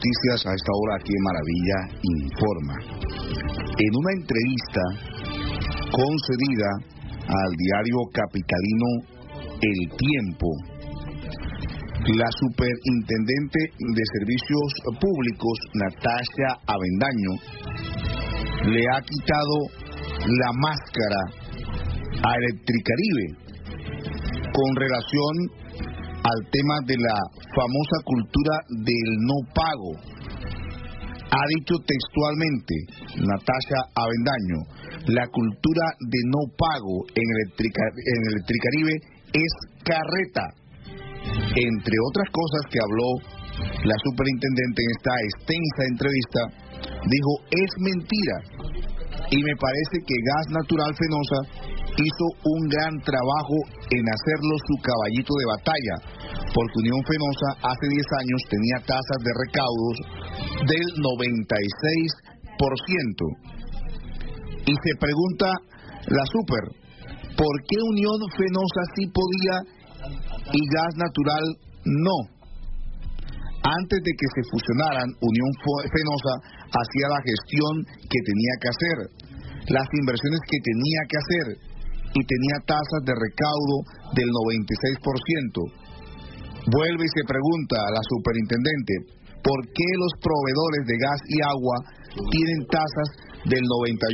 Noticias a esta hora aquí en Maravilla Informa. En una entrevista concedida al diario capitalino El Tiempo, la superintendente de Servicios Públicos, Natasha Avendaño, le ha quitado la máscara a Electricaribe con relación al tema de la famosa cultura del no pago. Ha dicho textualmente Natasha Avendaño: la cultura de no pago en Electricaribe es carreta. Entre otras cosas que habló la superintendente en esta extensa entrevista, dijo: es mentira, y me parece que Gas Natural Fenosa hizo un gran trabajo en hacerlo su caballito de batalla, porque Unión Fenosa hace 10 años tenía tasas de recaudos del 96%. Y se pregunta la super, ¿por qué Unión Fenosa sí podía y Gas Natural no? Antes de que se fusionaran, Unión Fenosa hacía la gestión que tenía que hacer, las inversiones que tenía que hacer, y tenía tasas de recaudo del 96%. Vuelve y se pregunta a la superintendente: ¿por qué los proveedores de gas y agua tienen tasas del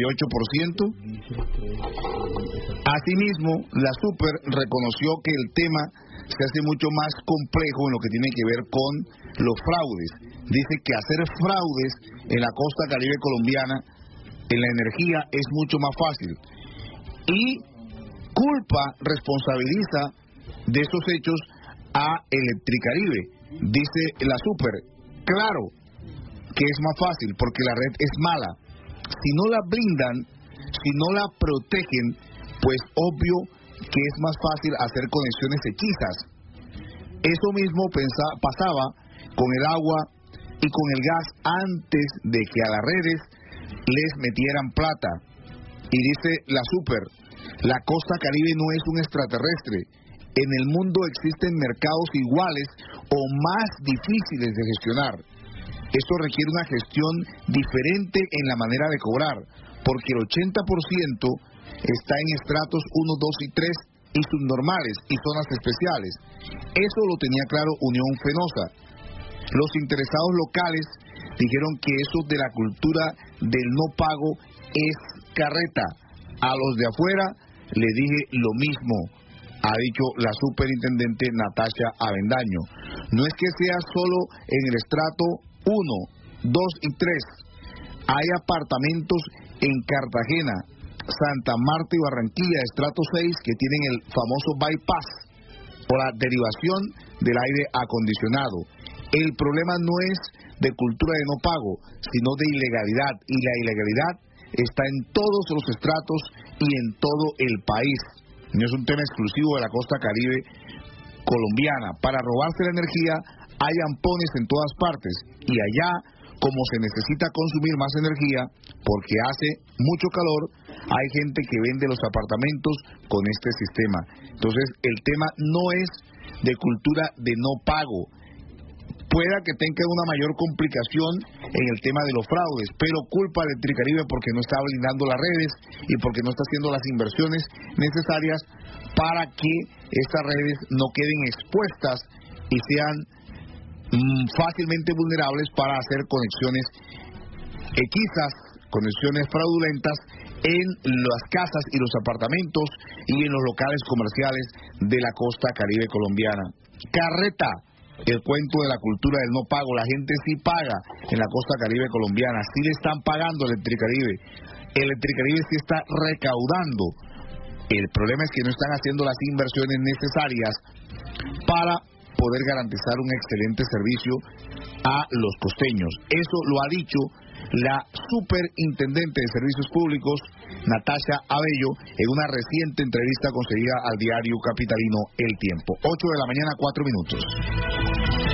98%? Asimismo, la super reconoció que el tema se hace mucho más complejo en lo que tiene que ver con los fraudes. Dice que hacer fraudes en la costa caribe colombiana en la energía es mucho más fácil, y responsabiliza de esos hechos a Electricaribe. Dice la super: claro que es más fácil porque la red es mala. Si no la blindan, si no la protegen, pues obvio que es más fácil hacer conexiones hechizas. Eso mismo pasaba con el agua y con el gas antes de que a las redes les metieran plata. Y dice la super: la costa caribe no es un extraterrestre. En el mundo existen mercados iguales o más difíciles de gestionar. Esto requiere una gestión diferente en la manera de cobrar, porque el 80% está en estratos 1, 2 y 3 y subnormales y zonas especiales. Eso lo tenía claro Unión Fenosa. Los interesados locales dijeron que eso de la cultura del no pago es carreta. A los de afuera le dije lo mismo, ha dicho la superintendente Natasha Avendaño. No es que sea solo en el estrato 1, 2 y 3. Hay apartamentos en Cartagena, Santa Marta y Barranquilla, estrato 6, que tienen el famoso bypass o la derivación del aire acondicionado. El problema no es de cultura de no pago, sino de ilegalidad, y la ilegalidad está en todos los estratos y en todo el país. No es un tema exclusivo de la costa caribe colombiana. Para robarse la energía hay ampones en todas partes, y allá, como se necesita consumir más energía porque hace mucho calor, hay gente que vende los apartamentos con este sistema. Entonces el tema no es de cultura de no pago. Pueda que tenga una mayor complicación en el tema de los fraudes, pero culpa a Electricaribe porque no está blindando las redes y porque no está haciendo las inversiones necesarias para que estas redes no queden expuestas y sean fácilmente vulnerables para hacer conexiones hechizas, conexiones fraudulentas en las casas y los apartamentos y en los locales comerciales de la costa caribe colombiana. Carreta el cuento de la cultura del no pago. La gente sí paga en la costa caribe colombiana, sí le están pagando a Electricaribe. Electricaribe sí está recaudando. El problema es que no están haciendo las inversiones necesarias para poder garantizar un excelente servicio a los costeños. Eso lo ha dicho la superintendente de Servicios Públicos, Natasha Abello, en una reciente entrevista concedida al diario capitalino El Tiempo. 8 de la mañana, 4 minutos.